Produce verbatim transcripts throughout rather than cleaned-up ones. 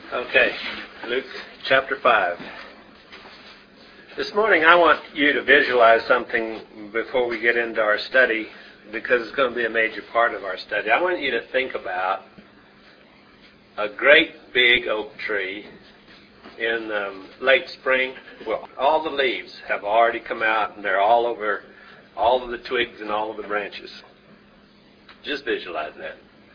Okay, Luke chapter five. This morning I want you to visualize something before we get into our study, because it's going to be a major part of our study. I want you to think about a great big oak tree in um, late spring. Well, all the leaves have already come out and they're all over all of the twigs and all of the branches. Just visualize that.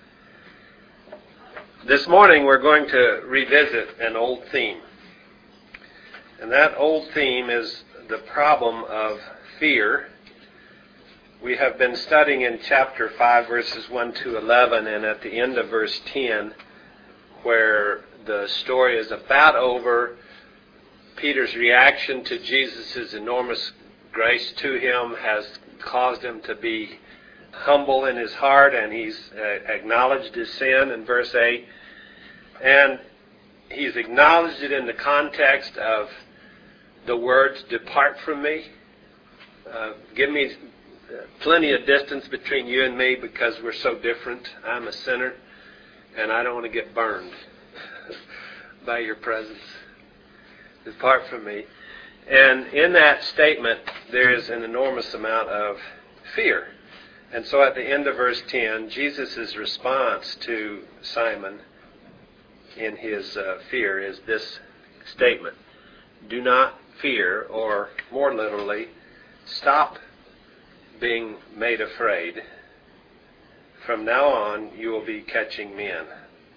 This morning we're going to revisit an old theme. And that old theme is the problem of fear. We have been studying in chapter five, verses one to eleven, and at the end of verse ten, where the story is about over, Peter's reaction to Jesus' enormous grace to him has caused him to be humble in his heart, and he's uh, acknowledged his sin in verse eight. And he's acknowledged it in the context of the words, "Depart from me. Uh, give me plenty of distance between you and me because we're so different. I'm a sinner, and I don't want to get burned by your presence. Depart from me." And in that statement, there is an enormous amount of fear. And so at the end of verse ten, Jesus' response to Simon in his uh, fear is this statement: "Do not fear," or more literally, stop being made afraid. From now on, you will be catching men.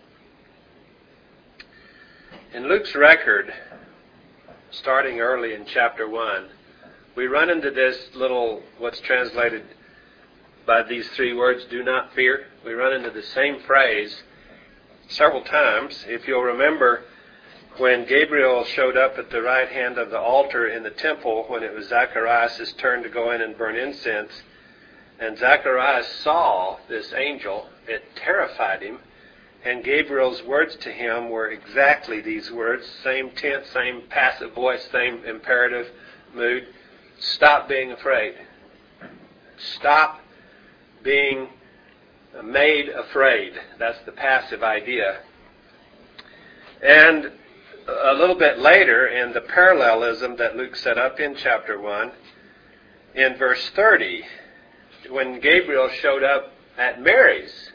In Luke's record, starting early in chapter one, we run into this little, what's translated by these three words, "do not fear." We run into the same phrase several times. If you'll remember, when Gabriel showed up at the right hand of the altar in the temple, when it was Zacharias' turn to go in and burn incense, and Zacharias saw this angel, it terrified him, and Gabriel's words to him were exactly these words, same tense, same passive voice, same imperative mood: stop being afraid. Stop being made afraid. That's the passive idea. And a little bit later, in the parallelism that Luke set up in chapter one, in verse thirty, when Gabriel showed up at Mary's,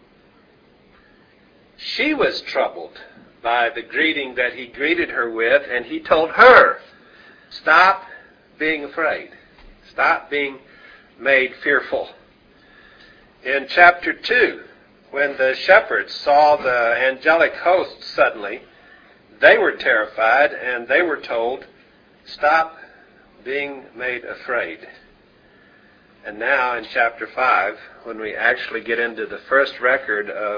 she was troubled by the greeting that he greeted her with, and he told her, stop being afraid. Stop being made fearful. In chapter two, when the shepherds saw the angelic host suddenly, they were terrified, and they were told, stop being made afraid. And now in chapter five, when we actually get into the first record of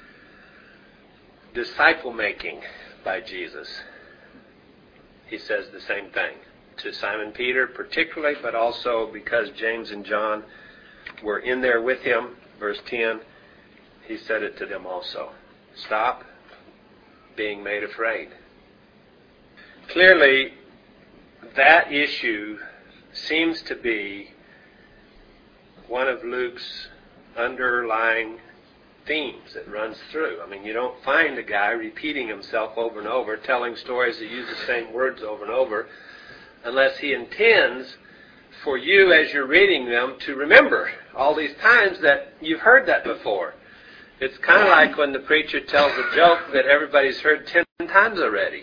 disciple making by Jesus, he says the same thing to Simon Peter particularly, but also because James and John were in there with him. Verse ten, he said it to them also. Stop being made afraid. Clearly, that issue seems to be one of Luke's underlying themes that runs through. I mean, you don't find a guy repeating himself over and over, telling stories that use the same words over and over, unless he intends for you, as you're reading them, to remember all these times that you've heard that before. It's kind of like when the preacher tells a joke that everybody's heard ten times already.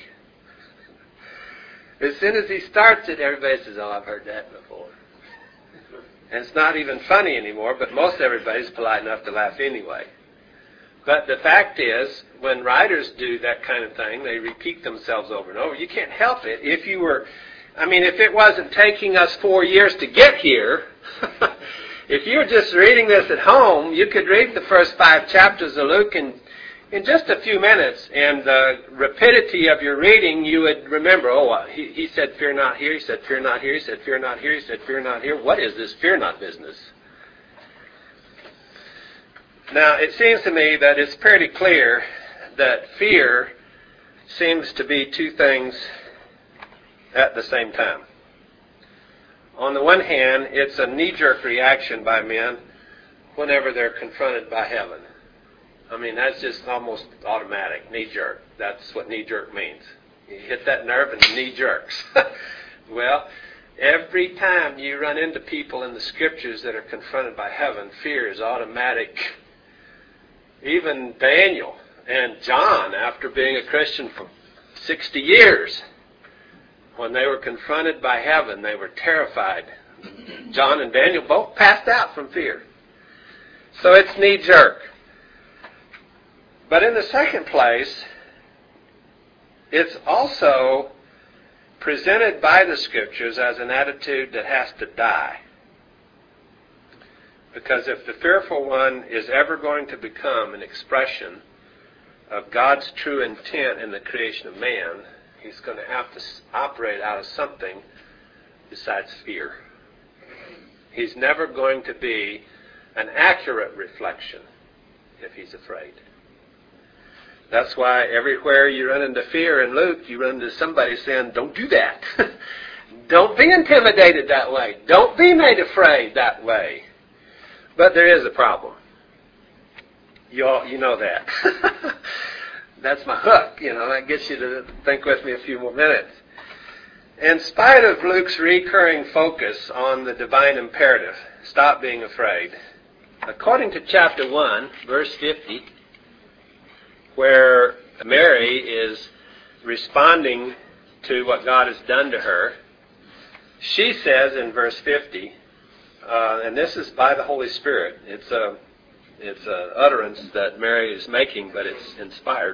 As soon as he starts it, everybody says, "Oh, I've heard that before." And it's not even funny anymore, but most everybody's polite enough to laugh anyway. But the fact is, when writers do that kind of thing, they repeat themselves over and over. You can't help it. If you were, I mean, if it wasn't taking us four years to get here, if you were just reading this at home, you could read the first five chapters of Luke in, in just a few minutes, and the rapidity of your reading, you would remember, oh, he, he said fear not here, he said fear not here, he said fear not here, he said fear not here. What is this fear not business? Now, it seems to me that it's pretty clear that fear seems to be two things at the same time. On the one hand, it's a knee-jerk reaction by men whenever they're confronted by heaven. I mean, that's just almost automatic, knee-jerk. That's what knee-jerk means. You hit that nerve and the knee jerks. Well, every time you run into people in the Scriptures that are confronted by heaven, fear is automatic. Even Daniel and John, after being a Christian for sixty years, when they were confronted by heaven, they were terrified. John and Daniel both passed out from fear. So it's knee-jerk. But in the second place, it's also presented by the Scriptures as an attitude that has to die. Because if the fearful one is ever going to become an expression of God's true intent in the creation of man, he's going to have to operate out of something besides fear. He's never going to be an accurate reflection if he's afraid. That's why everywhere you run into fear in Luke, you run into somebody saying, don't do that. Don't be intimidated that way. Don't be made afraid that way. But there is a problem. You all, you know that. That's my hook. You know, that gets you to think with me a few more minutes. In spite of Luke's recurring focus on the divine imperative, stop being afraid, according to chapter one, verse fifty, where Mary is responding to what God has done to her, she says in verse fifty, uh, and this is by the Holy Spirit. It's a it's a utterance that Mary is making, but it's inspired.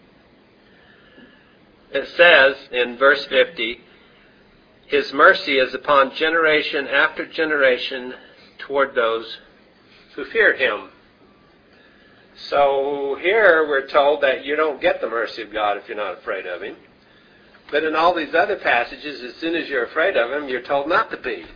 It says in verse fifty, His mercy is upon generation after generation toward those who fear Him. So here we're told that you don't get the mercy of God if you're not afraid of Him. But in all these other passages, as soon as you're afraid of Him, you're told not to be.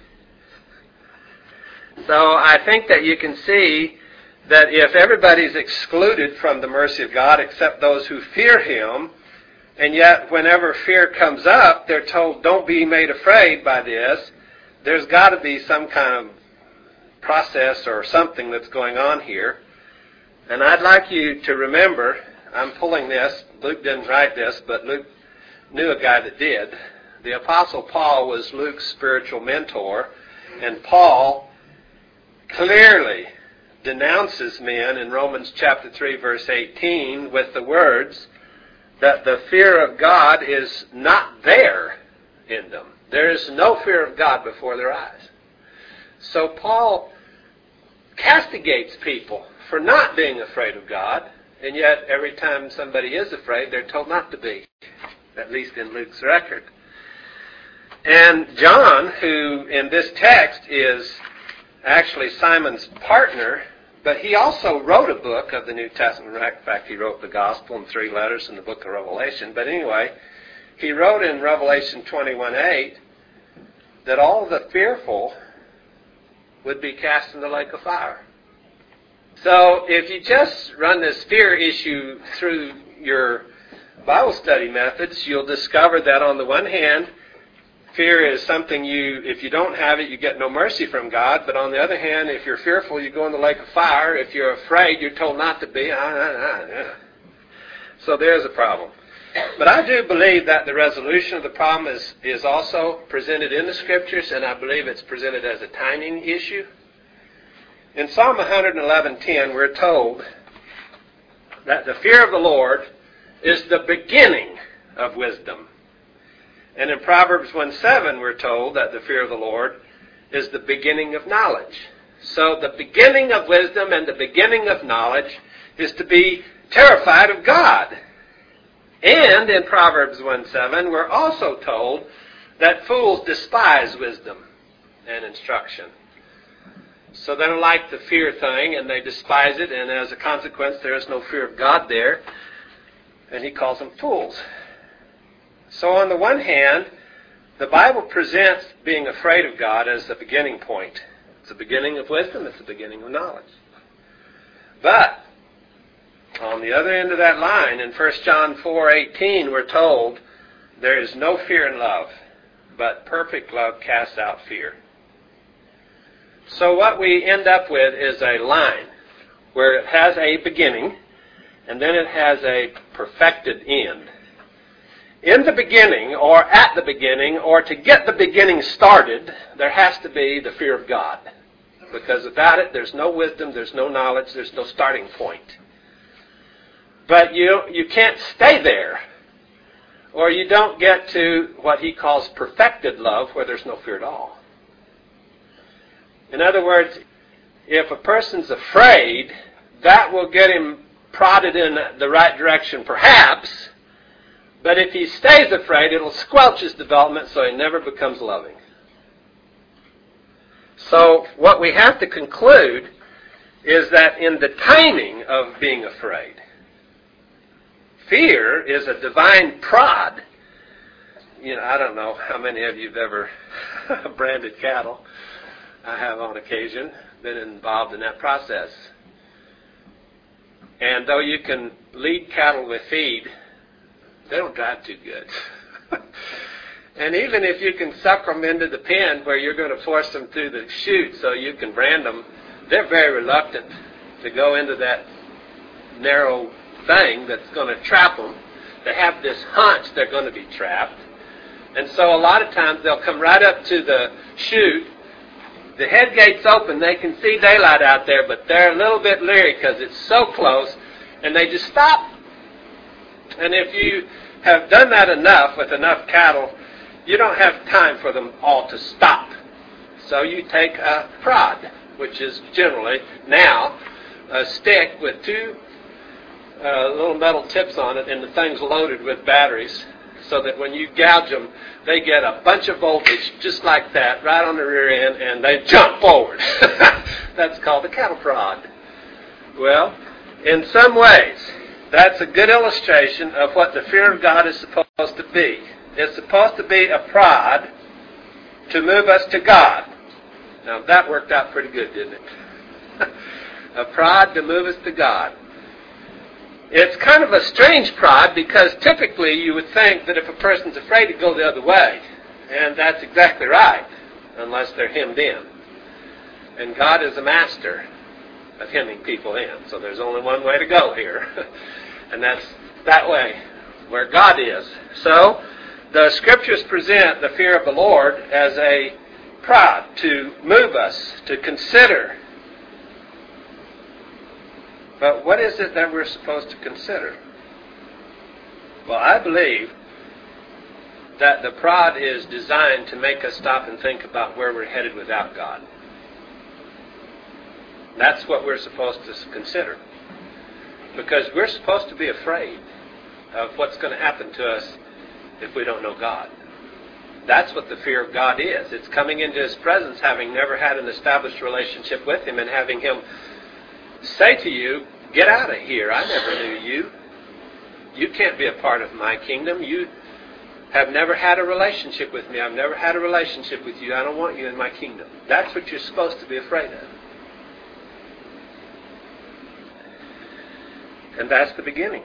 So I think that you can see that if everybody's excluded from the mercy of God except those who fear Him, and yet whenever fear comes up, they're told don't be made afraid by this, there's got to be some kind of process or something that's going on here. And I'd like you to remember, I'm pulling this, Luke didn't write this, but Luke knew a guy that did. The Apostle Paul was Luke's spiritual mentor, and Paul clearly denounces men in Romans chapter three, verse eighteen, with the words that the fear of God is not there in them. There is no fear of God before their eyes. So Paul castigates people for not being afraid of God, and yet every time somebody is afraid, they're told not to be, at least in Luke's record. And John, who in this text is actually Simon's partner, but he also wrote a book of the New Testament. In fact, he wrote the Gospel and three letters in the book of Revelation. But anyway, he wrote in Revelation twenty-one eight that all the fearful would be cast in the lake of fire. So if you just run this fear issue through your Bible study methods, you'll discover that on the one hand, fear is something you, if you don't have it, you get no mercy from God. But on the other hand, if you're fearful, you go in the lake of fire. If you're afraid, you're told not to be. So there's a problem. But I do believe that the resolution of the problem is, is also presented in the Scriptures, and I believe it's presented as a timing issue. In Psalm one eleven ten, we're told that the fear of the Lord is the beginning of wisdom. And in Proverbs one seven, we're told that the fear of the Lord is the beginning of knowledge. So the beginning of wisdom and the beginning of knowledge is to be terrified of God. And in Proverbs one seven, we're also told that fools despise wisdom and instruction. So they don't like the fear thing, and they despise it, and as a consequence, there is no fear of God there. And he calls them fools. So on the one hand, the Bible presents being afraid of God as the beginning point. It's the beginning of wisdom, it's the beginning of knowledge. But on the other end of that line, in First John four eighteen, we're told there is no fear in love, but perfect love casts out fear. So what we end up with is a line where it has a beginning, and then it has a perfected end. In the beginning, or at the beginning, or to get the beginning started, there has to be the fear of God. Because without it, there's no wisdom, there's no knowledge, there's no starting point. But you you can't stay there, or you don't get to what he calls perfected love, where there's no fear at all. In other words, if a person's afraid, that will get him prodded in the right direction, perhaps. But if he stays afraid, it'll squelch his development so he never becomes loving. So what we have to conclude is that in the timing of being afraid, fear is a divine prod. You know, I don't know how many of you have ever branded cattle. I have on occasion been involved in that process. And though you can lead cattle with feed, they don't drive too good. And even if you can suck them into the pen where you're going to force them through the chute so you can brand them, they're very reluctant to go into that narrow thing that's going to trap them. They have this hunch they're going to be trapped. And so a lot of times they'll come right up to the chute. The head gate's open. They can see daylight out there, but they're a little bit leery because it's so close, and they just stop. And if you have done that enough with enough cattle, you don't have time for them all to stop. So you take a prod, which is generally now a stick with two uh, little metal tips on it, and the thing's loaded with batteries, so that when you gouge them, they get a bunch of voltage just like that right on the rear end, and they jump forward. That's called the cattle prod. Well, in some ways, that's a good illustration of what the fear of God is supposed to be. It's supposed to be a prod to move us to God. Now, that worked out pretty good, didn't it? A prod to move us to God. It's kind of a strange prod because typically you would think that if a person's afraid to go the other way, and that's exactly right, unless they're hemmed in. And God is a master of hemming people in, so there's only one way to go here, and that's that way, where God is. So, the Scriptures present the fear of the Lord as a prod to move us, to consider. But what is it that we're supposed to consider? Well, I believe that the prod is designed to make us stop and think about where we're headed without God. That's what we're supposed to consider. Because we're supposed to be afraid of what's going to happen to us if we don't know God. That's what the fear of God is. It's coming into His presence, having never had an established relationship with Him, and having Him say to you, get out of here. I never knew you. You can't be a part of my kingdom. You have never had a relationship with me. I've never had a relationship with you. I don't want you in my kingdom. That's what you're supposed to be afraid of. And that's the beginning.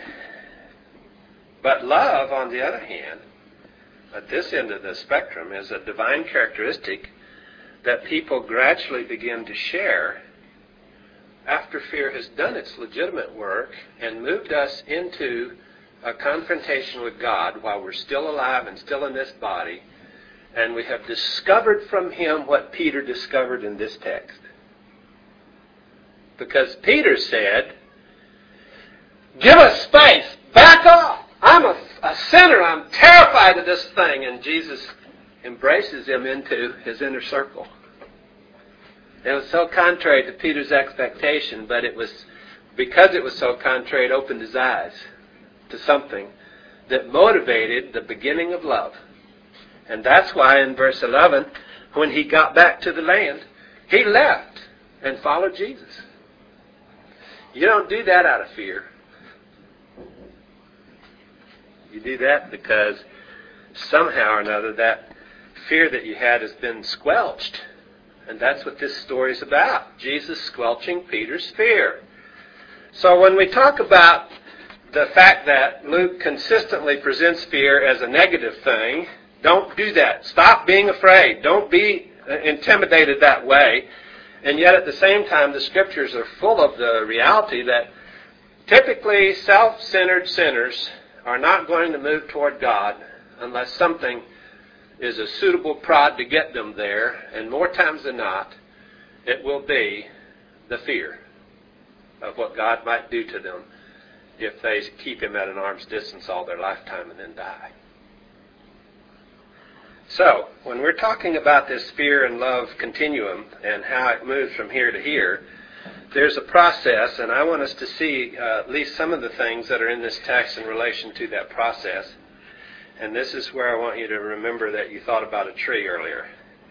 But love, on the other hand, at this end of the spectrum, is a divine characteristic that people gradually begin to share after fear has done its legitimate work and moved us into a confrontation with God while we're still alive and still in this body, and we have discovered from Him what Peter discovered in this text. Because Peter said, give us space, back off. I'm a, a sinner, I'm terrified of this thing. And Jesus embraces him into His inner circle. It was so contrary to Peter's expectation, but it was, because it was so contrary, it opened his eyes to something that motivated the beginning of love. And that's why in verse eleven, when he got back to the land, he left and followed Jesus. You don't do that out of fear. You do that because somehow or another that fear that you had has been squelched. And that's what this story is about. Jesus squelching Peter's fear. So when we talk about the fact that Luke consistently presents fear as a negative thing, don't do that. Stop being afraid. Don't be intimidated that way. And yet at the same time, the Scriptures are full of the reality that Typically, self-centered sinners are not going to move toward God unless something is a suitable prod to get them there, and more times than not, it will be the fear of what God might do to them if they keep Him at an arm's distance all their lifetime and then die. So, when we're talking about this fear and love continuum and how it moves from here to here, there's a process, and I want us to see uh, at least some of the things that are in this text in relation to that process. And this is where I want you to remember that you thought about a tree earlier.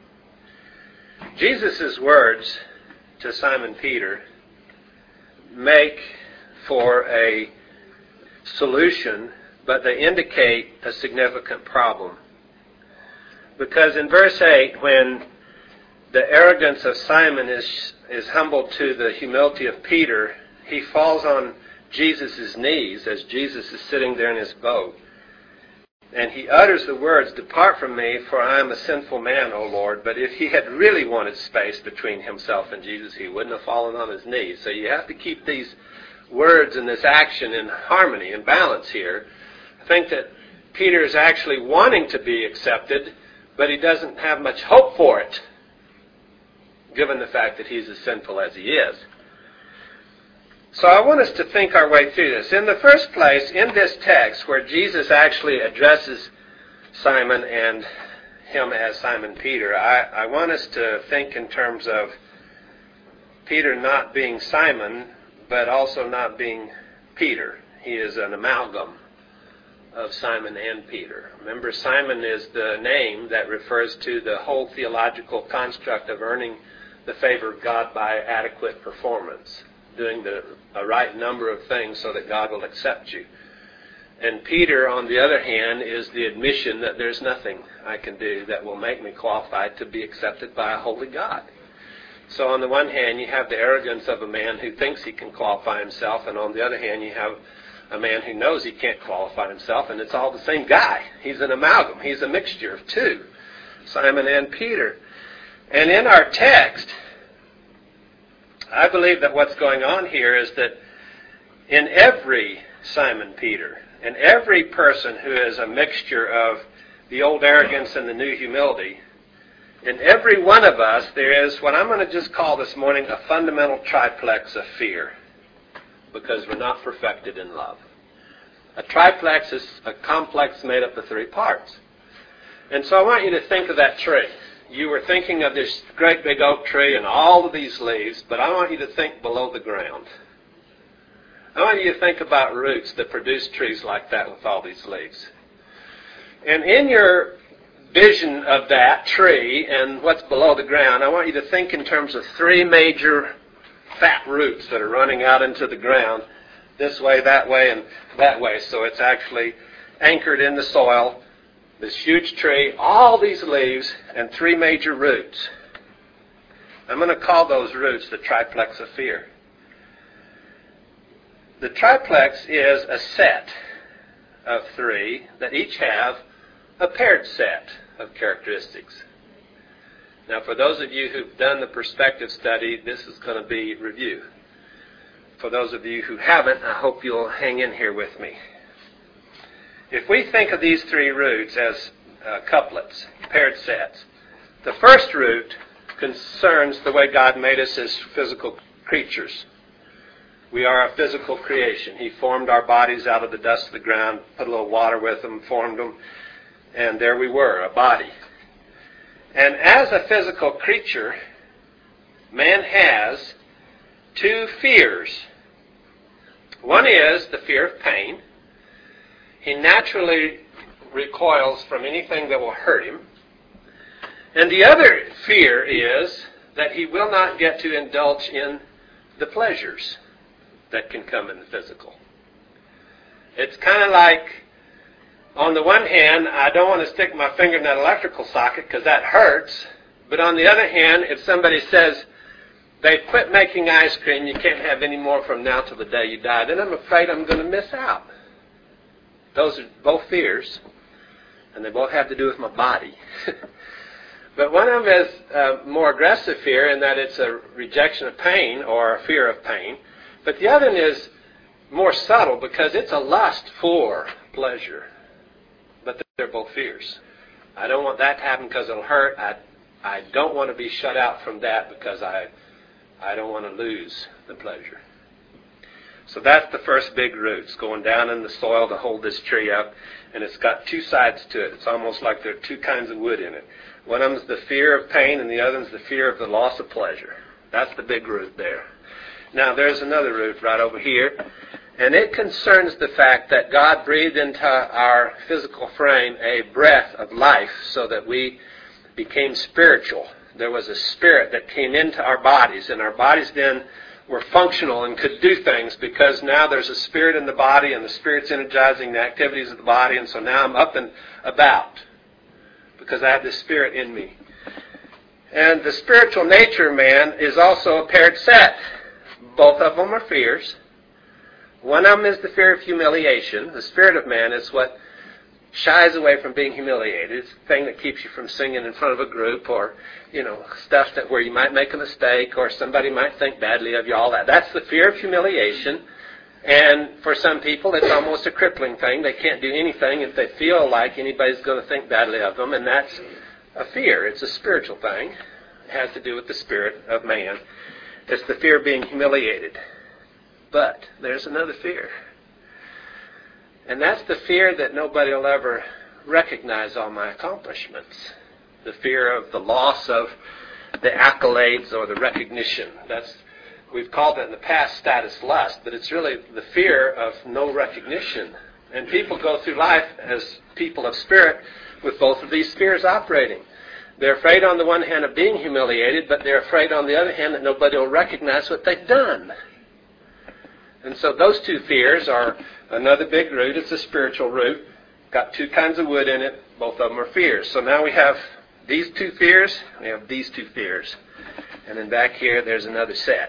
Jesus' words to Simon Peter make for a solution, but they indicate a significant problem. Because in verse eight, when the arrogance of Simon is, is humbled to the humility of Peter, he falls on Jesus' knees as Jesus is sitting there in his boat. And he utters the words, "Depart from me, for I am a sinful man, O Lord." But if he had really wanted space between himself and Jesus, he wouldn't have fallen on his knees. So you have to keep these words and this action in harmony and balance here. I think that Peter is actually wanting to be accepted, but he doesn't have much hope for it, given the fact that he's as sinful as he is. So I want us to think our way through this. In the first place, in this text where Jesus actually addresses Simon and him as Simon Peter, I, I want us to think in terms of Peter not being Simon, but also not being Peter. He is an amalgam of Simon and Peter. Remember, Simon is the name that refers to the whole theological construct of earning the favor of God by adequate performance, doing the a right number of things so that God will accept you. And Peter, on the other hand, is the admission that there's nothing I can do that will make me qualified to be accepted by a holy God. So on the one hand, you have the arrogance of a man who thinks he can qualify himself, and on the other hand, you have a man who knows he can't qualify himself, and it's all the same guy. He's an amalgam. He's a mixture of two, Simon and Peter. And in our text, I believe that what's going on here is that in every Simon Peter, in every person who is a mixture of the old arrogance and the new humility, in every one of us there is what I'm going to just call this morning a fundamental triplex of fear, because we're not perfected in love. A triplex is a complex made up of three parts. And so I want you to think of that tree. You were thinking of this great big oak tree and all of these leaves, but I want you to think below the ground. I want you to think about roots that produce trees like that with all these leaves. And in your vision of that tree and what's below the ground, I want you to think in terms of three major fat roots that are running out into the ground, this way, that way, and that way. So it's actually anchored in the soil. This huge tree, all these leaves, and three major roots. I'm going to call those roots the triplex of fear. The triplex is a set of three that each have a paired set of characteristics. Now, for those of you who've done the perspective study, this is going to be review. For those of you who haven't, I hope you'll hang in here with me. If we think of these three roots as uh, couplets, paired sets, the first root concerns the way God made us as physical creatures. We are a physical creation. He formed our bodies out of the dust of the ground, put a little water with them, formed them, and there we were, a body. And as a physical creature, man has two fears. One is the fear of pain. He naturally recoils from anything that will hurt him. And the other fear is that he will not get to indulge in the pleasures that can come in the physical. It's kind of like, on the one hand, I don't want to stick my finger in that electrical socket because that hurts. But on the other hand, if somebody says, they quit making ice cream, you can't have any more from now till the day you die, then I'm afraid I'm going to miss out. Those are both fears, and they both have to do with my body. But one of them is a more aggressive fear in that it's a rejection of pain or a fear of pain. But the other one is more subtle because it's a lust for pleasure. But they're both fears. I don't want that to happen because it'll hurt. I, I don't want to be shut out from that because I, I don't want to lose the pleasure. So that's the first big root. It's going down in the soil to hold this tree up, and it's got two sides to it. It's almost like there are two kinds of wood in it. One of them is the fear of pain, and the other is the fear of the loss of pleasure. That's the big root there. Now, there's another root right over here, and it concerns the fact that God breathed into our physical frame a breath of life so that we became spiritual. There was a spirit that came into our bodies, and our bodies then were functional and could do things because now there's a spirit in the body and the spirit's energizing the activities of the body, and so now I'm up and about because I have this spirit in me. And the spiritual nature of man is also a paired set. Both of them are fears. One of them is the fear of humiliation. The spirit of man is what shies away from being humiliated. It's the thing that keeps you from singing in front of a group or, you know, stuff that where you might make a mistake or somebody might think badly of you, all that. That's the fear of humiliation. And for some people, it's almost a crippling thing. They can't do anything if they feel like anybody's going to think badly of them, and that's a fear. It's a spiritual thing. It has to do with the spirit of man. It's the fear of being humiliated. But there's another fear. And that's the fear that nobody will ever recognize all my accomplishments. The fear of the loss of the accolades or the recognition. That's, we've called it in the past status lust, but it's really the fear of no recognition. And people go through life as people of spirit with both of these fears operating. They're afraid on the one hand of being humiliated, but they're afraid on the other hand that nobody will recognize what they've done. And so those two fears are another big root. It's a spiritual root. Got two kinds of wood in it. Both of them are fears. So now we have these two fears. We have these two fears. And then back here, there's another set.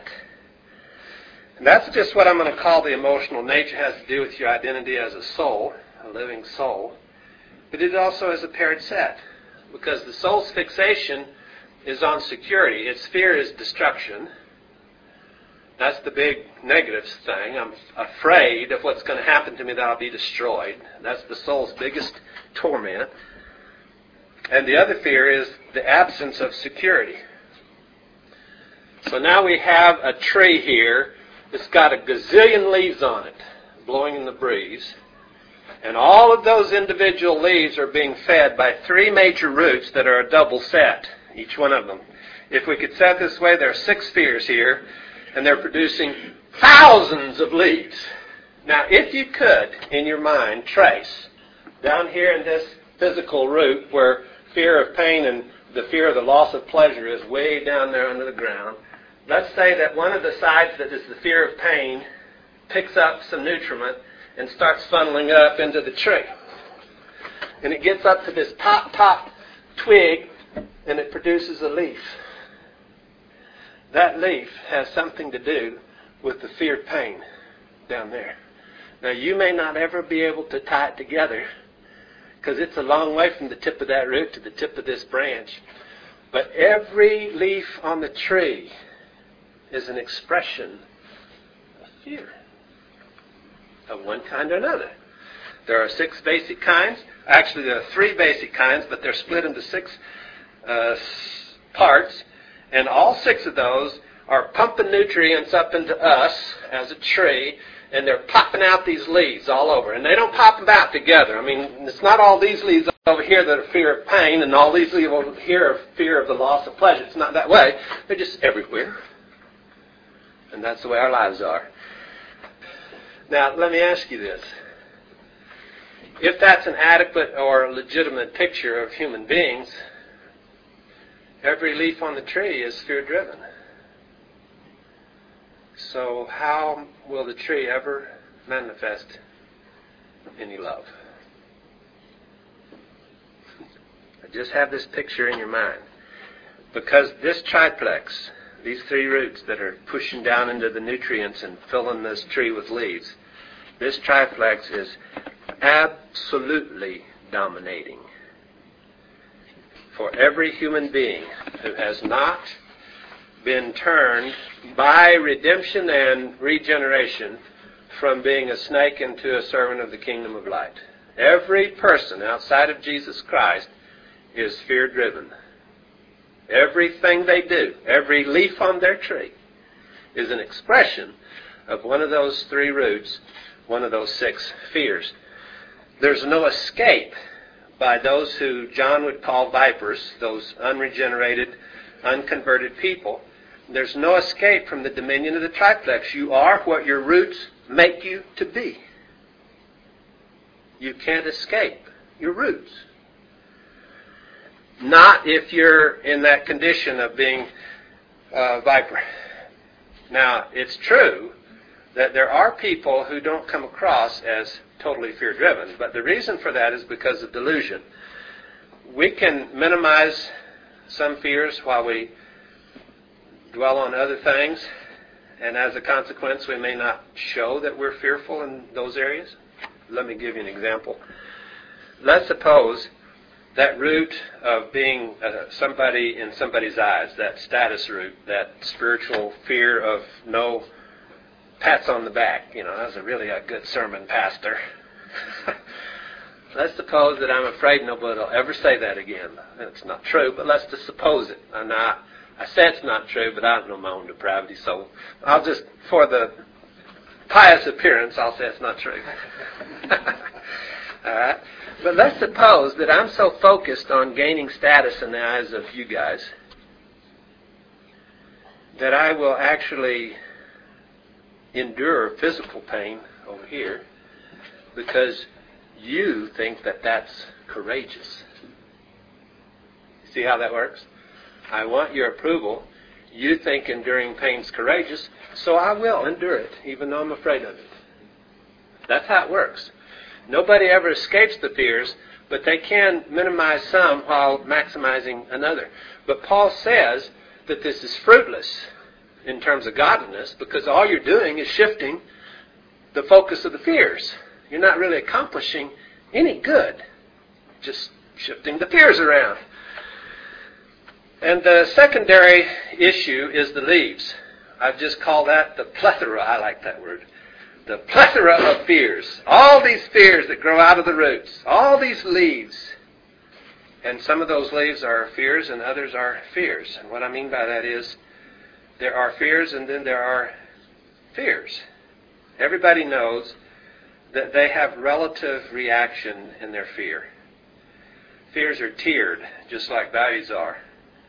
And that's just what I'm going to call the emotional nature. It has to do with your identity as a soul, a living soul. But it also is a paired set. Because the soul's fixation is on security. Its fear is destruction. That's the big negative thing. I'm afraid of what's going to happen to me, that I'll be destroyed. That's the soul's biggest torment. And the other fear is the absence of security. So now we have a tree here that's got a gazillion leaves on it, blowing in the breeze. And all of those individual leaves are being fed by three major roots that are a double set, each one of them. If we could set this way, there are six fears here, and they're producing thousands of leaves. Now, if you could, in your mind, trace down here in this physical root where fear of pain and the fear of the loss of pleasure is way down there under the ground, let's say that one of the sides that is the fear of pain picks up some nutriment and starts funneling up into the tree. And it gets up to this top, top twig, and it produces a leaf. That leaf has something to do with the fear of pain down there. Now, you may not ever be able to tie it together because it's a long way from the tip of that root to the tip of this branch. But every leaf on the tree is an expression of fear of one kind or another. There are six basic kinds. Actually, there are three basic kinds, but they're split into six uh, parts. And all six of those are pumping nutrients up into us as a tree, and they're popping out these leaves all over. And they don't pop them out together. I mean, it's not all these leaves over here that are fear of pain, and all these leaves over here are fear of the loss of pleasure. It's not that way. They're just everywhere. And that's the way our lives are. Now, let me ask you this. If that's an adequate or legitimate picture of human beings, every leaf on the tree is fear-driven. So how will the tree ever manifest any love? Just have this picture in your mind. Because this triplex, these three roots that are pushing down into the nutrients and filling this tree with leaves, this triplex is absolutely dominating. For every human being who has not been turned by redemption and regeneration from being a snake into a servant of the kingdom of light. Every person outside of Jesus Christ is fear-driven. Everything they do, every leaf on their tree, is an expression of one of those three roots, one of those six fears. There's no escape by those who John would call vipers, those unregenerated, unconverted people. There's no escape from the dominion of the triplex. You are what your roots make you to be. You can't escape your roots. Not if you're in that condition of being a viper. Now, it's true that there are people who don't come across as totally fear-driven, but the reason for that is because of delusion. We can minimize some fears while we dwell on other things, and as a consequence, we may not show that we're fearful in those areas. Let me give you an example. Let's suppose that root of being uh, somebody in somebody's eyes, that status root, that spiritual fear of no pats on the back. You know, that was a really a good sermon, Pastor. Let's suppose that I'm afraid nobody will ever say that again. It's not true, but let's just suppose it. I'm not, I say it's not true, but I don't know my own depravity, so I'll just, for the pious appearance, I'll say it's not true. All right? But let's suppose that I'm so focused on gaining status in the eyes of you guys that I will actually endure physical pain over here because you think that that's courageous. See how that works? I want your approval. You think enduring pain's courageous, so I will endure it, even though I'm afraid of it. That's how it works. Nobody ever escapes the fears, but they can minimize some while maximizing another. But Paul says that this is fruitless in terms of godliness because all you're doing is shifting the focus of the fears. You're not really accomplishing any good, just shifting the fears around. And the secondary issue is the leaves. I've just called that the plethora. I like that word. The plethora of fears. All these fears that grow out of the roots. All these leaves. And some of those leaves are fears and others are fears. And what I mean by that is there are fears and then there are fears. Everybody knows that they have relative reaction in their fear. Fears are tiered, just like values are.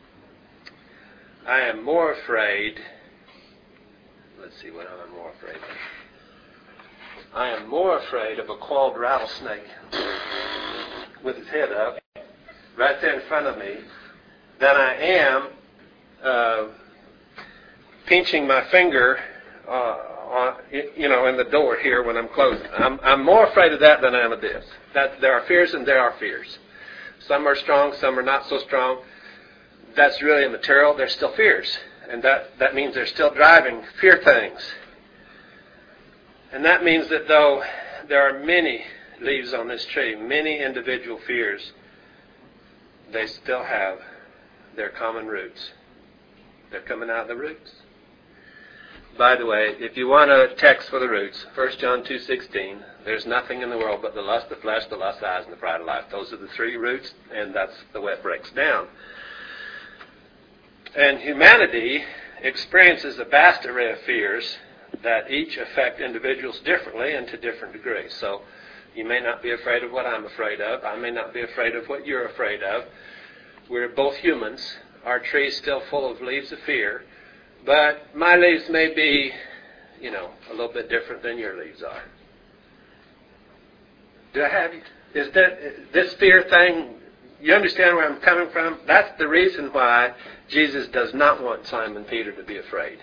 I am more afraid, let's see what I'm more afraid of. I am more afraid of a coiled rattlesnake with his head up right there in front of me than I am uh, pinching my finger uh, on, you know, in the door here when I'm closing. I'm, I'm more afraid of that than I am of this. That there are fears and there are fears. Some are strong, some are not so strong. That's really immaterial. They're still fears. And that, that means they're still driving fear things. And that means that though there are many leaves on this tree, many individual fears, they still have their common roots. They're coming out of the roots. By the way, if you want a text for the roots, First John two sixteen, there's nothing in the world but the lust of the flesh, the lust of the eyes, and the pride of life. Those are the three roots, and that's the way it breaks down. And humanity experiences a vast array of fears that each affect individuals differently and to different degrees. So you may not be afraid of what I'm afraid of. I may not be afraid of what you're afraid of. We're both humans. Our tree is still full of leaves of fear. But my leaves may be, you know, a little bit different than your leaves are. Do I have you? Is that this fear thing, you understand where I'm coming from? That's the reason why Jesus does not want Simon Peter to be afraid.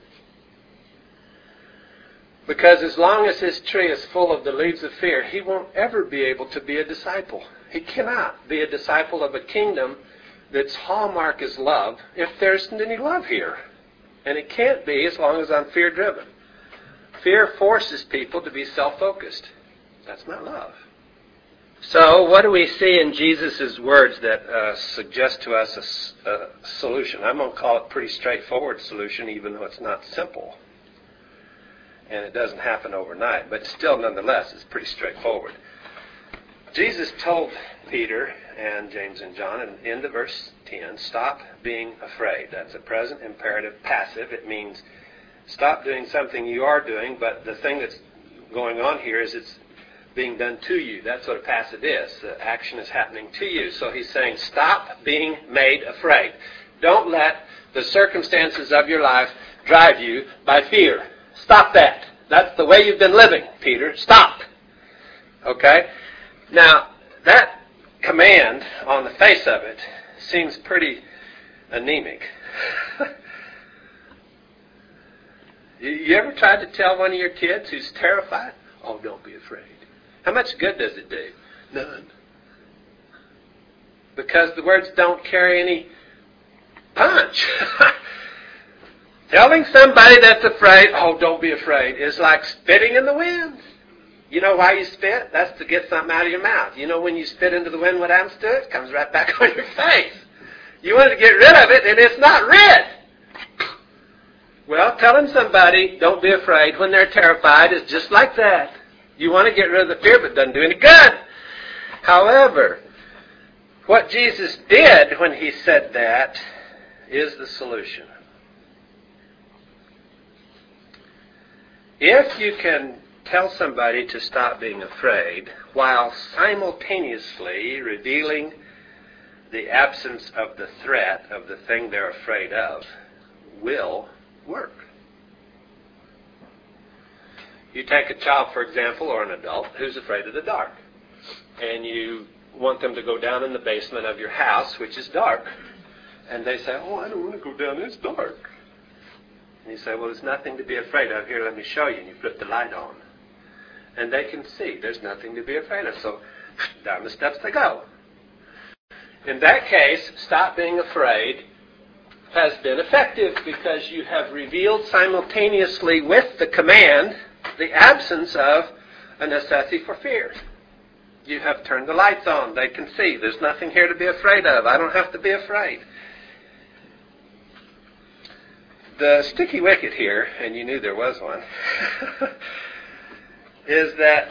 Because as long as his tree is full of the leaves of fear, he won't ever be able to be a disciple. He cannot be a disciple of a kingdom that's hallmark is love if there isn't any love here. And it can't be as long as I'm fear-driven. Fear forces people to be self-focused. That's not love. So what do we see in Jesus' words that uh, suggest to us a, a solution? I'm going to call it a pretty straightforward solution, even though it's not simple. and it doesn't happen overnight. But still, nonetheless, it's pretty straightforward. Jesus told Peter and James and John in the end of verse ten, stop being afraid. That's a present imperative passive. It means stop doing something you are doing, but the thing that's going on here is it's being done to you. That's what a passive is. The action is happening to you. So he's saying stop being made afraid. Don't let the circumstances of your life drive you by fear. Stop that. That's the way you've been living, Peter. Stop. Okay? Now, that command on the face of it seems pretty anemic. you, you ever tried to tell one of your kids who's terrified, oh, don't be afraid? How much good does it do? None. Because the words don't carry any punch. Telling somebody that's afraid, oh, don't be afraid, is like spitting in the wind. You know why you spit? That's to get something out of your mouth. You know when you spit into the wind what happens to it? It comes right back on your face. You want to get rid of it, and it's not rid. Well, telling somebody, don't be afraid, when they're terrified is just like that. You want to get rid of the fear, but it doesn't do any good. However, what Jesus did when he said that is the solution. If you can tell somebody to stop being afraid while simultaneously revealing the absence of the threat of the thing they're afraid of, will work. You take a child, for example, or an adult who's afraid of the dark, and you want them to go down in the basement of your house, which is dark, and they say, oh, I don't want to go down, it's dark. And you say, well, there's nothing to be afraid of. Here, let me show you. And you flip the light on. And they can see there's nothing to be afraid of. So down the steps they go. In that case, stop being afraid has been effective because you have revealed simultaneously with the command the absence of a necessity for fear. You have turned the lights on. They can see. There's nothing here to be afraid of. I don't have to be afraid. The sticky wicket here, and you knew there was one, is that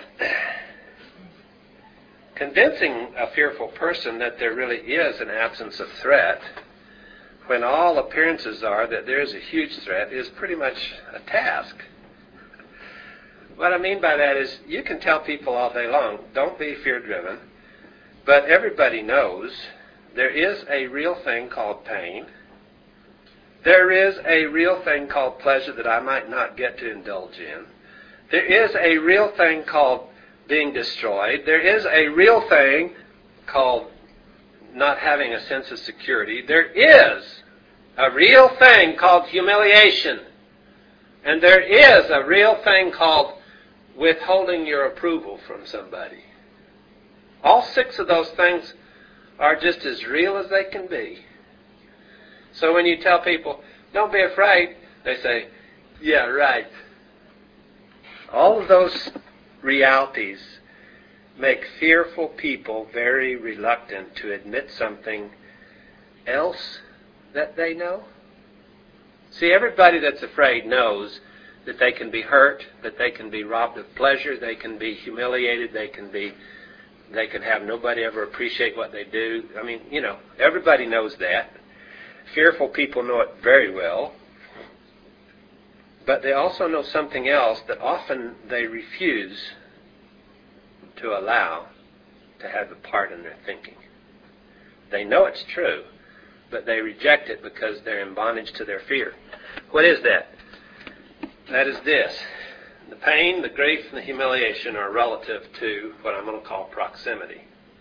convincing a fearful person that there really is an absence of threat when all appearances are that there is a huge threat is pretty much a task. What I mean by that is you can tell people all day long, don't be fear-driven, but everybody knows there is a real thing called pain. There is a real thing called pleasure that I might not get to indulge in. There is a real thing called being destroyed. There is a real thing called not having a sense of security. There is a real thing called humiliation. And there is a real thing called withholding your approval from somebody. All six of those things are just as real as they can be. So when you tell people, don't be afraid, they say, yeah, right. All of those realities make fearful people very reluctant to admit something else that they know. See, everybody that's afraid knows that they can be hurt, that they can be robbed of pleasure, they can be humiliated, they can be, they can have nobody ever appreciate what they do. I mean, you know, everybody knows that. Fearful people know it very well. But they also know something else that often they refuse to allow to have a part in their thinking. They know it's true, but they reject it because they're in bondage to their fear. What is that? That is this. The pain, the grief, and the humiliation are relative to what I'm going to call proximity.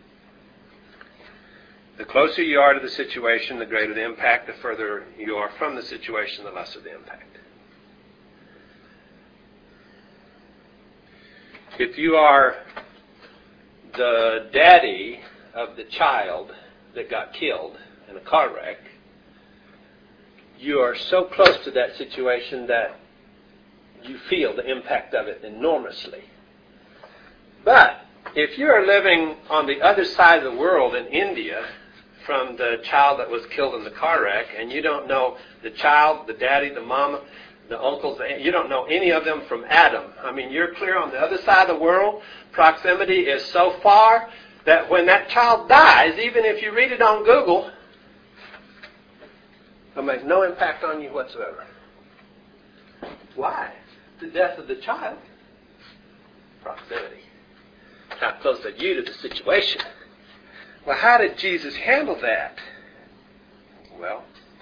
The closer you are to the situation, the greater the impact. The further you are from the situation, the lesser the impact. If you are the daddy of the child that got killed in a car wreck, you are so close to that situation that you feel the impact of it enormously. But if you are living on the other side of the world in India from the child that was killed in the car wreck, and you don't know the child, the daddy, the mama, the uncles, you don't know any of them from Adam. I mean, you're clear on the other side of the world. Proximity is so far that when that child dies, even if you read it on Google, it'll make no impact on you whatsoever. Why? The death of the child. Proximity. How close are you to the situation? Well, how did Jesus handle that? Well,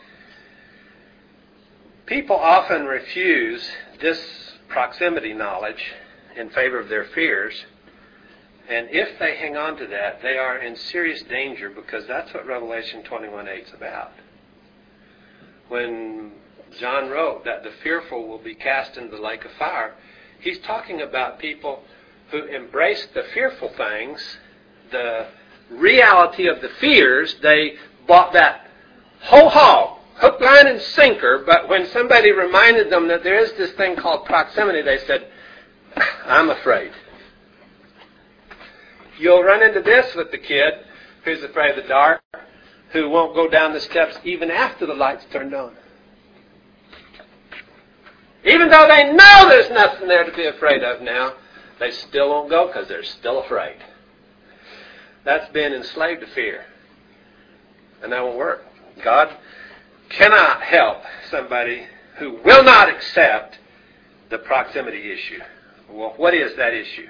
people often refuse this proximity knowledge in favor of their fears. And if they hang on to that, they are in serious danger, because that's what Revelation twenty-one eight is about. When John wrote that the fearful will be cast into the lake of fire, he's talking about people who embrace the fearful things, the reality of the fears. They bought that whole hog, hook, line, and sinker, but when somebody reminded them that there is this thing called proximity, they said, I'm afraid. You'll run into this with the kid who's afraid of the dark, who won't go down the steps even after the light's turned on. Even though they know there's nothing there to be afraid of now, they still won't go because they're still afraid. That's being enslaved to fear. And that won't work. God cannot help somebody who will not accept the proximity issue. Well, what is that issue?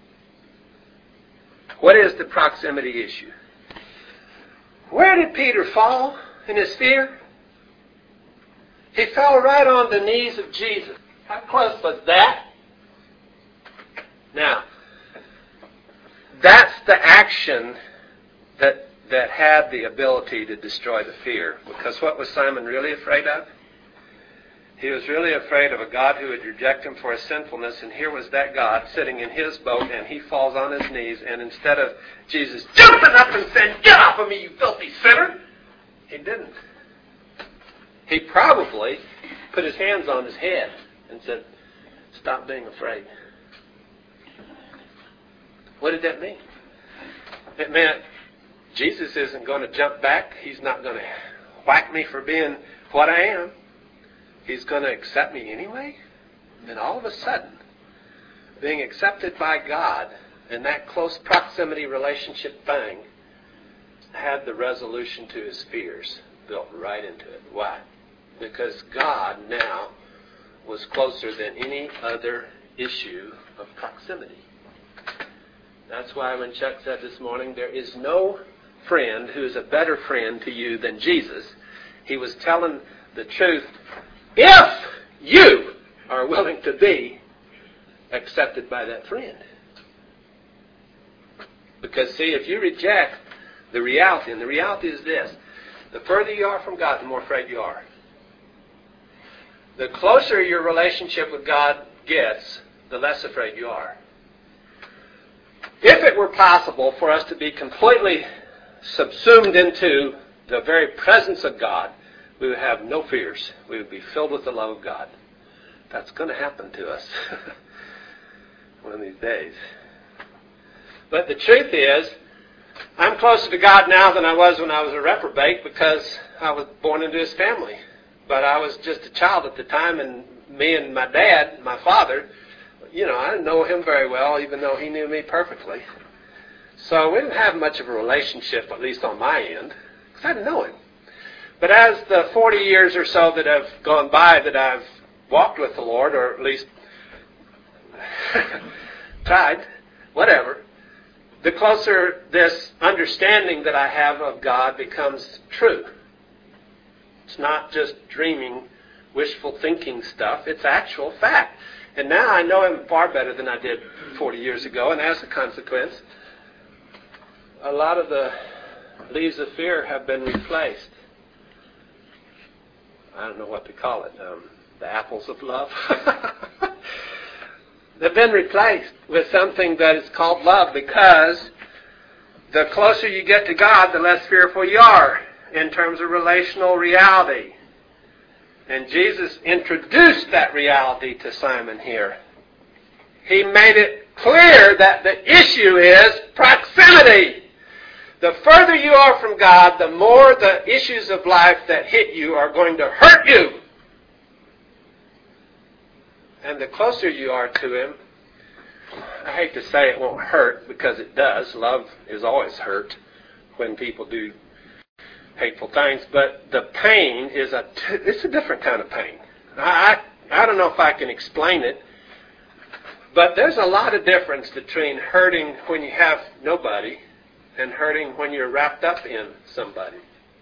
What is the proximity issue? Where did Peter fall in his fear? He fell right on the knees of Jesus. How close was that? Now, that's the action that that had the ability to destroy the fear. Because what was Simon really afraid of? He was really afraid of a God who would reject him for his sinfulness, and here was that God sitting in his boat, and he falls on his knees, and instead of Jesus jumping up and saying, "Get off of me, you filthy sinner," he didn't. He probably put his hands on his head and said, "Stop being afraid." What did that mean? It meant Jesus isn't going to jump back. He's not going to whack me for being what I am. He's going to accept me anyway. And all of a sudden, being accepted by God in that close proximity relationship thing had the resolution to his fears built right into it. Why? Because God now was closer than any other issue of proximity. That's why when Chuck said this morning, there is no friend who is a better friend to you than Jesus, he was telling the truth if you are willing to be accepted by that friend. Because, see, if you reject the reality, and the reality is this, the further you are from God, the more afraid you are. The closer your relationship with God gets, the less afraid you are. If it were possible for us to be completely subsumed into the very presence of God, we would have no fears. We would be filled with the love of God. That's going to happen to us one of these days. But the truth is, I'm closer to God now than I was when I was a reprobate, because I was born into his family. But I was just a child at the time, and me and my dad, my father, you know, I didn't know him very well, even though he knew me perfectly. So we didn't have much of a relationship, at least on my end, because I didn't know him. But as the forty years or so that have gone by that I've walked with the Lord, or at least tried, whatever, the closer this understanding that I have of God becomes true. It's not just dreaming, wishful thinking stuff. It's actual fact. And now I know him far better than I did forty years ago, and as a consequence, a lot of the leaves of fear have been replaced. I don't know what to call it. Um, the apples of love. They've been replaced with something that is called love, because the closer you get to God, the less fearful you are in terms of relational reality. And Jesus introduced that reality to Simon here. He made it clear that the issue is proximity. The further you are from God, the more the issues of life that hit you are going to hurt you. And the closer you are to Him, I hate to say it won't hurt, because it does. Love is always hurt when people do hateful things. But the pain is a, it's a different kind of pain. I, I, I don't know if I can explain it, but there's a lot of difference between hurting when you have nobody and hurting when you're wrapped up in somebody.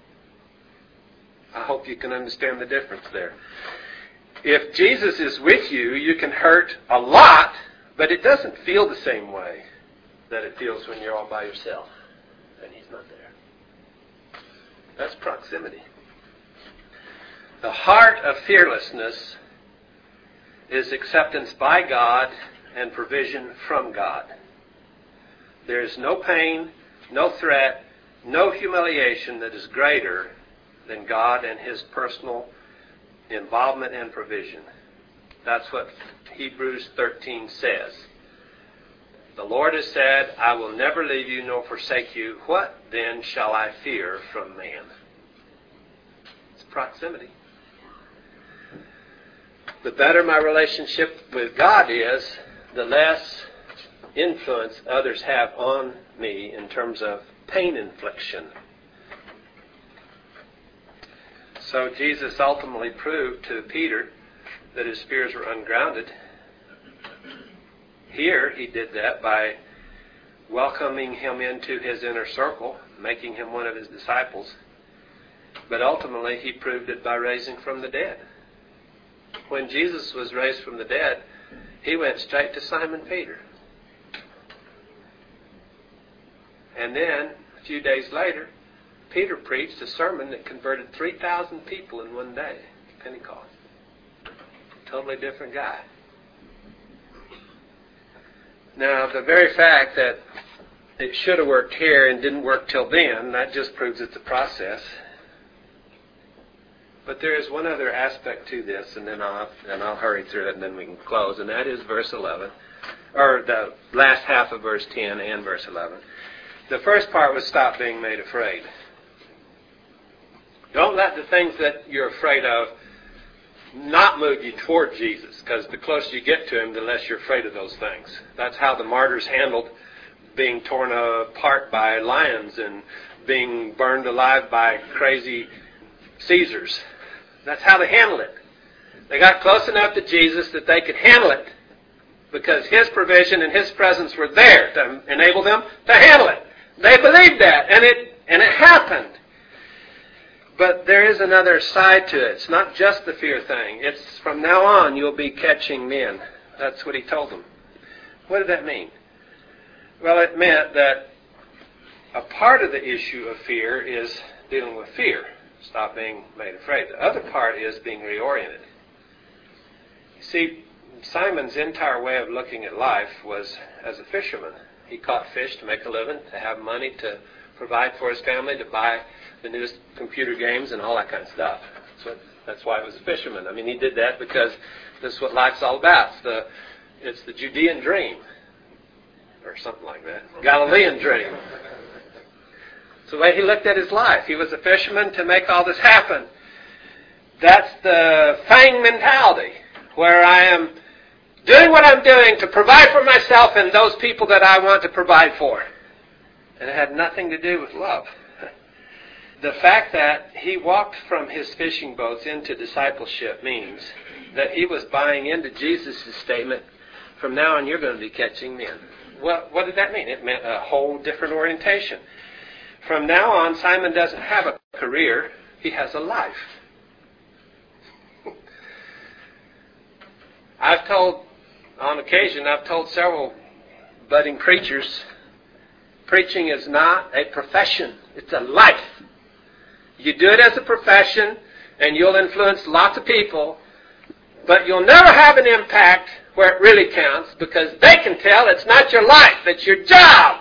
I hope you can understand the difference there. If Jesus is with you, you can hurt a lot, but it doesn't feel the same way that it feels when you're all by yourself and He's not there. That's proximity. The heart of fearlessness is acceptance by God and provision from God. There is no pain, no threat, no humiliation that is greater than God and His personal involvement and provision. That's what Hebrews thirteen says. The Lord has said, I will never leave you nor forsake you. What then shall I fear from man? It's proximity. The better my relationship with God is, the less influence others have on me in terms of pain infliction. So Jesus ultimately proved to Peter that his fears were ungrounded. Here he did that by welcoming him into his inner circle, making him one of his disciples. But ultimately he proved it by raising from the dead. When Jesus was raised from the dead, He went straight to Simon Peter. And then, a few days later, Peter preached a sermon that converted three thousand people in one day, Pentecost. Totally different guy. Now, the very fact that it should have worked here and didn't work till then, that just proves it's a process. But there is one other aspect to this, and then I'll and I'll hurry through it, and then we can close. And that is verse eleven, or the last half of verse ten and verse eleven. The first part was stop being made afraid. Don't let the things that you're afraid of not move you toward Jesus, because the closer you get to Him, the less you're afraid of those things. That's how the martyrs handled being torn apart by lions and being burned alive by crazy Caesars. That's how they handled it. They got close enough to Jesus that they could handle it, because His provision and His presence were there to enable them to handle it. They believed that, and it and it happened. But there is another side to it. It's not just the fear thing. It's from now on you'll be catching men. That's what He told them. What did that mean? Well, it meant that a part of the issue of fear is dealing with fear. Stop being made afraid. The other part is being reoriented. You see, Simon's entire way of looking at life was as a fisherman. He caught fish to make a living, to have money to provide for his family, to buy the newest computer games and all that kind of stuff. So that's why he was a fisherman. I mean, he did that because this is what life's all about. It's the, it's the Judean dream, or something like that. Galilean dream. It's the way he looked at his life. He was a fisherman to make all this happen. That's the Fang mentality, where I am doing what I'm doing to provide for myself and those people that I want to provide for. And it had nothing to do with love. The fact that he walked from his fishing boats into discipleship means that he was buying into Jesus' statement, from now on you're going to be catching men. What, what did that mean? It meant a whole different orientation. From now on, Simon doesn't have a career, he has a life. I've told, on occasion, I've told several budding preachers, preaching is not a profession, it's a life. You do it as a profession, and you'll influence lots of people, but you'll never have an impact where it really counts, because they can tell it's not your life, it's your job.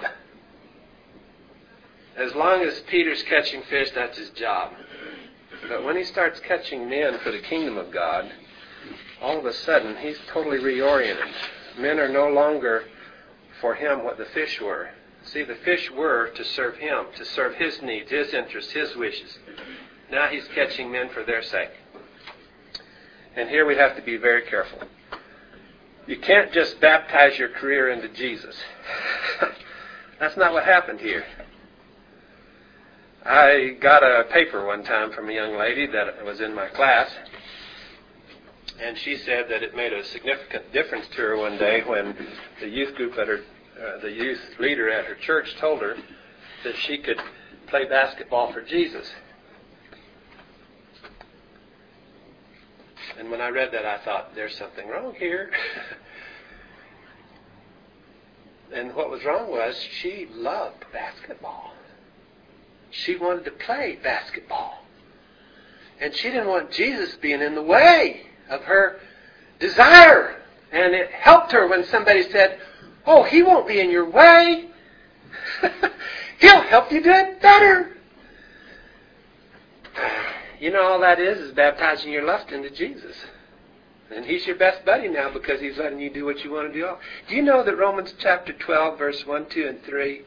As long as Peter's catching fish, that's his job. But when he starts catching men for the kingdom of God, all of a sudden he's totally reoriented. Men are no longer for him what the fish were. See, the fish were to serve him, to serve his needs, his interests, his wishes. Now he's catching men for their sake. And here we have to be very careful. You can't just baptize your career into Jesus. That's not what happened here. I got a paper one time from a young lady that was in my class, and she said that it made a significant difference to her one day when the youth group at her, uh, the youth leader at her church told her that she could play basketball for Jesus. And when I read that, I thought, there's something wrong here. And what was wrong was she loved basketball. She wanted to play basketball. And she didn't want Jesus being in the way of her desire. And it helped her when somebody said, oh, he won't be in your way. He'll help you do it better. You know, all that is is baptizing your lust into Jesus. And He's your best buddy now because He's letting you do what you want to do. Do you know that Romans chapter twelve, verse one, two, and three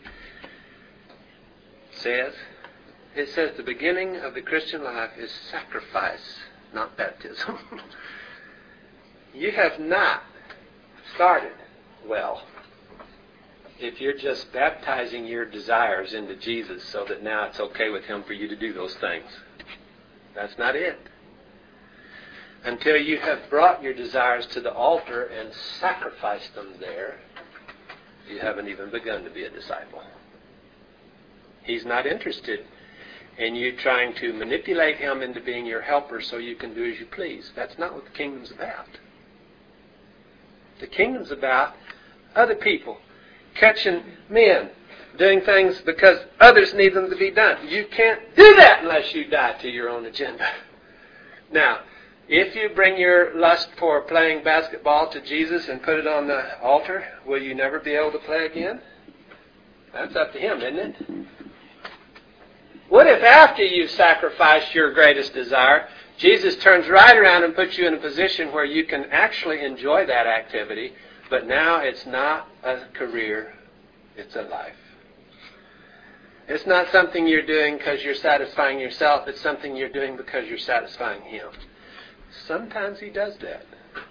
says, it says the beginning of the Christian life is sacrifice, not baptism. You have not started well if you're just baptizing your desires into Jesus so that now it's okay with Him for you to do those things. That's not it. Until you have brought your desires to the altar and sacrificed them there, you haven't even begun to be a disciple. He's not interested in you trying to manipulate Him into being your helper so you can do as you please. That's not what the kingdom's about. The kingdom's about other people, catching men, doing things because others need them to be done. You can't do that unless you die to your own agenda. Now, if you bring your lust for playing basketball to Jesus and put it on the altar, will you never be able to play again? That's up to Him, isn't it? What if after you've sacrificed your greatest desire, Jesus turns right around and puts you in a position where you can actually enjoy that activity, but now it's not a career, it's a life. It's not something you're doing because you're satisfying yourself. It's something you're doing because you're satisfying Him. Sometimes He does that.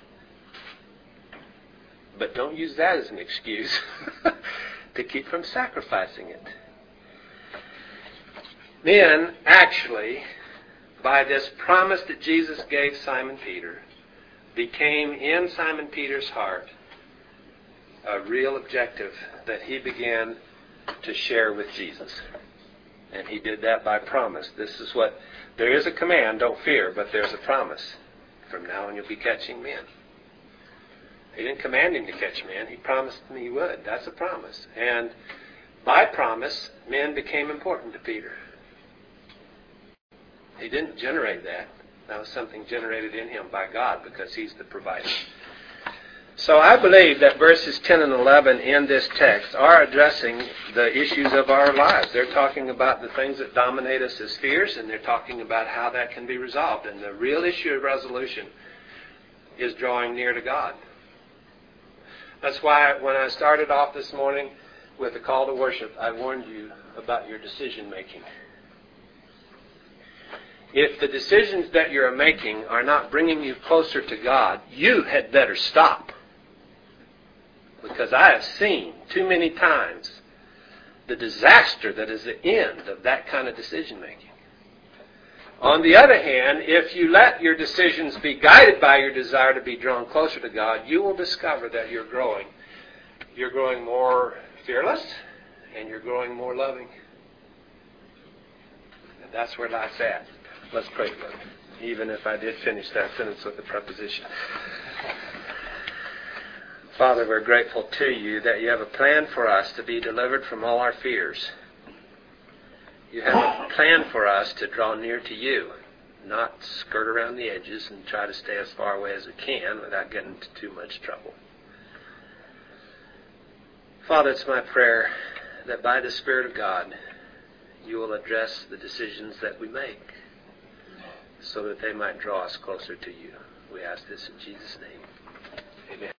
But don't use that as an excuse to keep from sacrificing it. Men, actually, by this promise that Jesus gave Simon Peter, became in Simon Peter's heart a real objective that he began to share with Jesus. And he did that by promise. This is what, there is a command, don't fear, but there's a promise. From now on you'll be catching men. He didn't command him to catch men. He promised him he would. That's a promise. And by promise, men became important to Peter. He didn't generate that. That was something generated in him by God because He's the provider. So I believe that verses ten and eleven in this text are addressing the issues of our lives. They're talking about the things that dominate us as fears, and they're talking about how that can be resolved. And the real issue of resolution is drawing near to God. That's why when I started off this morning with the call to worship, I warned you about your decision making. If the decisions that you're making are not bringing you closer to God, you had better stop. Because I have seen too many times the disaster that is the end of that kind of decision making. On the other hand, if you let your decisions be guided by your desire to be drawn closer to God, you will discover that you're growing. You're growing more fearless and you're growing more loving. And that's where life's at. Let's pray for them, even if I did finish that sentence with a preposition. Father, we're grateful to You that You have a plan for us to be delivered from all our fears. You have a plan for us to draw near to You, not skirt around the edges and try to stay as far away as we can without getting into too much trouble. Father, it's my prayer that by the Spirit of God, You will address the decisions that we make, so that they might draw us closer to You. We ask this in Jesus' name. Amen.